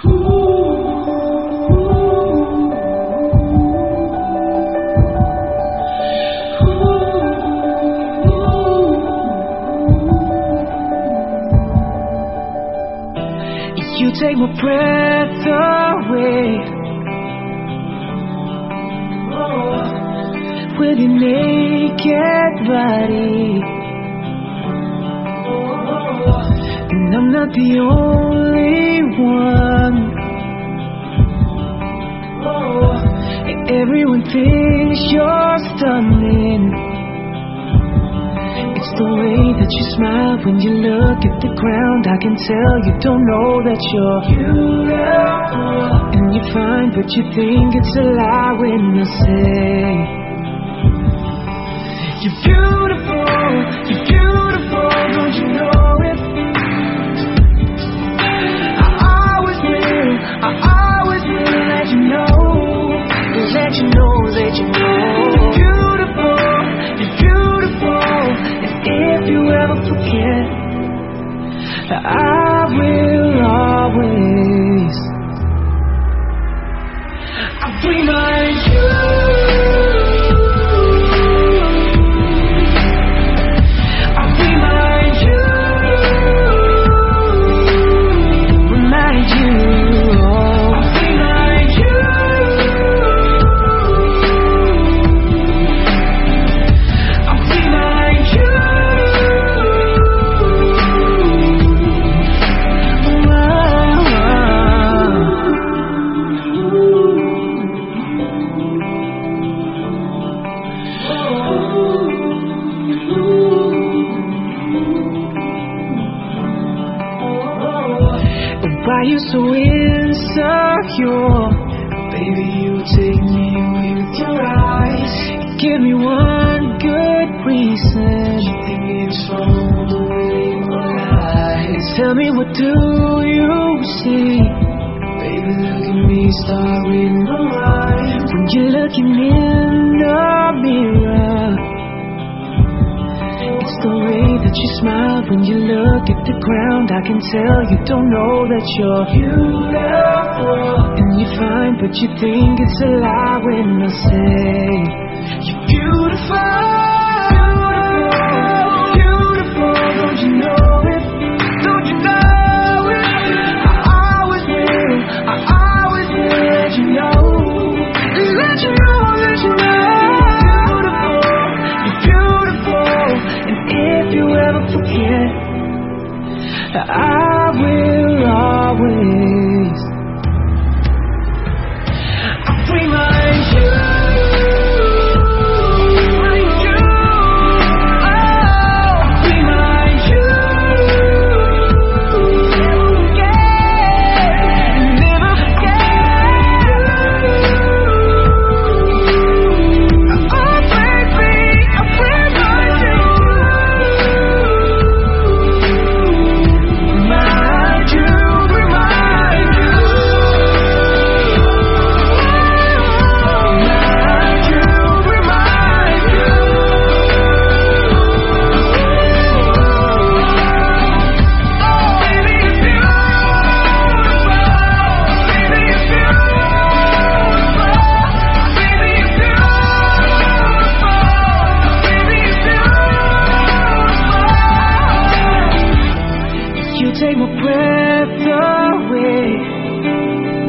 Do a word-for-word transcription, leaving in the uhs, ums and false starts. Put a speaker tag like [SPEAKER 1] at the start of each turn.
[SPEAKER 1] You take my breath away with your naked body, and I'm not the only one. Everyone thinks you're stunning. It's the way that you smile when you look at the ground. I can tell you don't know that you're beautiful, and you're fine, but you think it's a lie when I say you're beautiful, you're beautiful, don't you know it? I always will, I always will let you know, let you know, let you know. You're beautiful, you're beautiful, and if you ever forget, I will always, I'll remind you. Why you so insecure? Baby, you take me with your eyes. Give me one good reason you think it's wrong the way my eyes. Tell me, what do you see? Baby, look at me, start reading my mind. When you're looking in the mirror, it's the way that you smile when you look at the ground. I can tell you don't know that you're beautiful, and you're fine, but you think it's a lie when I say you're beautiful, beautiful, beautiful, don't you know it? Don't you know it? I always will, I always will let you know, let you know, let you know. If you ever forget, I will always, I'll remind you. Take my breath away